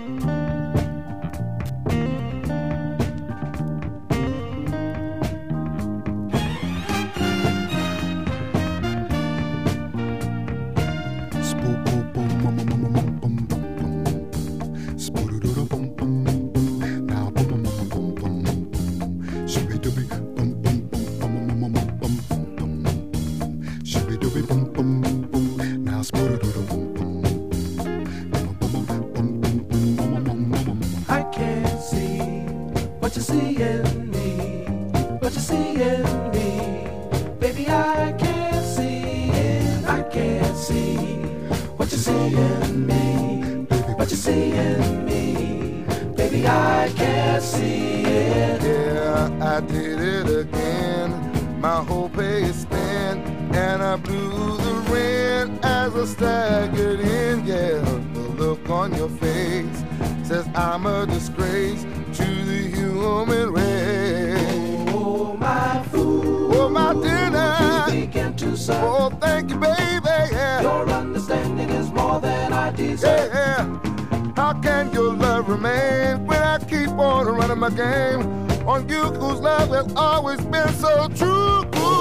I can't see what you see in me, what you see in me. Baby, I can't see it. I can't see what you see in me, what you see in me. Baby, I can't see it. Yeah, I did it again. My whole pay is spent, and I blew the rent as I staggered in. Yeah, the look on your face says I'm a disgrace to the human race. Oh, my food. Oh, my dinner. You begin to serve. Oh, thank you, baby. Yeah. Your understanding is more than I deserve. Yeah. How can your love remain when I keep on running my game on you whose love has always been so true?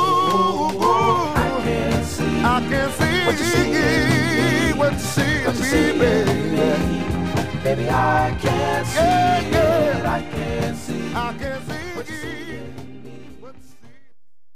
I can't see. I can see what you see in me, baby. Baby, I can't see it. I can't see. I can see.